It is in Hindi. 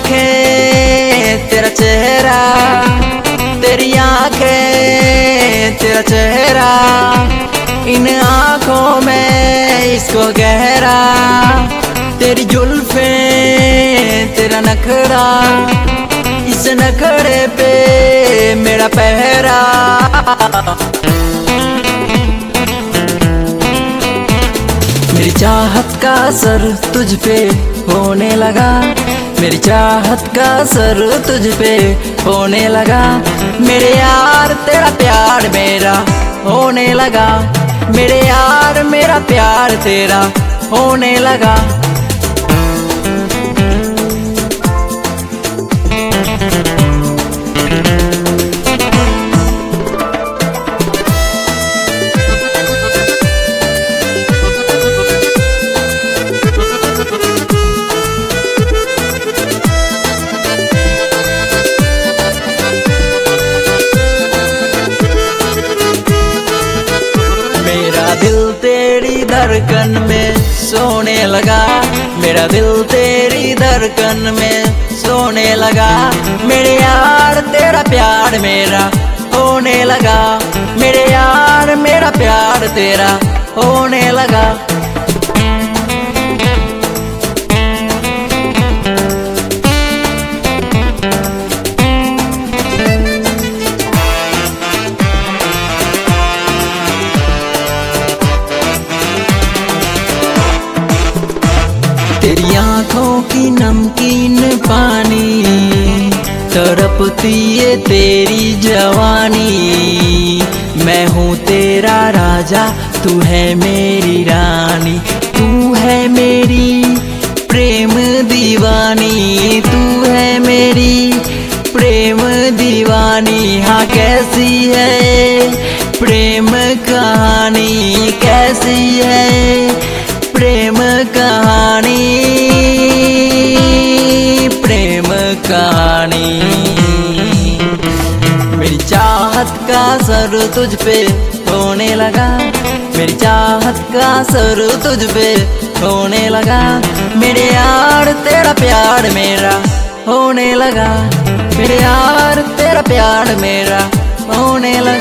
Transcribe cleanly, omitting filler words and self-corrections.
आंखें तेरा चेहरा, तेरी आंखें तेरा चेहरा, इन आंखों में इसको गहरा, तेरी जुल्फें तेरा नखरा, इस नखरे पे मेरा पहरा। मेरी चाहत का असर तुझ पे होने लगा, मेरी चाहत का असर तुझ पे होने लगा, मेरे यार तेरा प्यार मेरा होने लगा, मेरे यार मेरा प्यार तेरा होने लगा। मेरा दिल तेरी धड़कन में सोने लगा, मेरा दिल तेरी धड़कन में सोने लगा, मेरे यार तेरा प्यार मेरा होने लगा, मेरे यार मेरा प्यार तेरा होने लगा। तेरी आँखों की नमकीन पानी तड़पती है तेरी जवानी, मैं हूँ तेरा राजा तू है मेरी रानी, तू है मेरी प्रेम दीवानी, तू है मेरी प्रेम दीवानी। हाँ कैसी है प्रेम कहानी, कैसी है प्रेम कहानी, प्रेम कहानी। मेरी चाहत का असर तुझ पे होने लगा, मेरी चाहत का असर तुझ पे होने लगा, मेरे यार तेरा प्यार मेरा होने लगा, मेरे यार तेरा प्यार मेरा होने लगा।